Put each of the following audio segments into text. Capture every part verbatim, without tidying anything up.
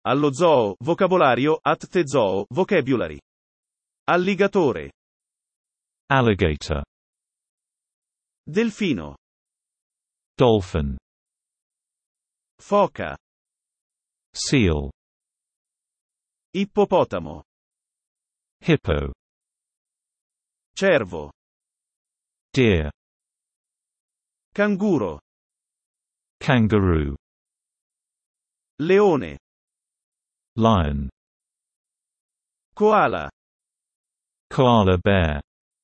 Allo zoo, vocabolario, at the zoo, vocabulary. Alligatore. Alligator. Delfino. Dolphin. Foca. Seal. Ippopotamo. Hippo. Cervo. Deer. Canguro. Kangaroo. Leone. Lion. Koala. Koala bear.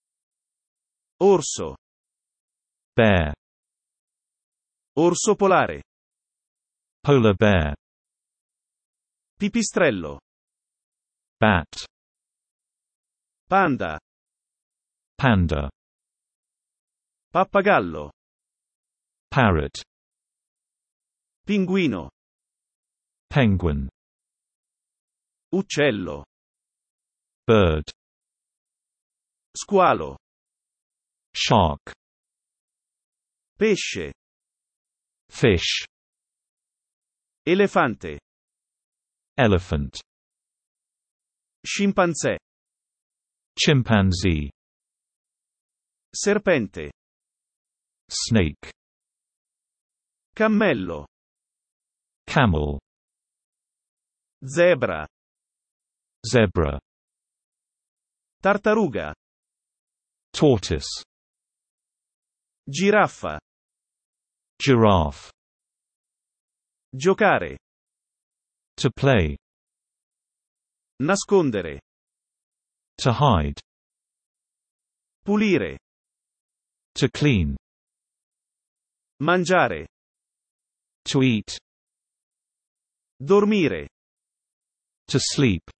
Orso. Bear. Orso polare. Polar bear. Pipistrello. Bat. Panda. Panda. Pappagallo. Parrot. Pinguino. Penguin. Uccello. Bird. Squalo. Shark. Pesce. Fish. Elefante. Elephant. Scimpanzé. Chimpanzee. Serpente. Snake. Cammello. Camel. Zebra. Zebra. Tartaruga. Tortoise. Giraffa. Giraffe. Giocare. To play. Nascondere. To hide. Pulire. To clean. Mangiare. To eat. Dormire. To sleep.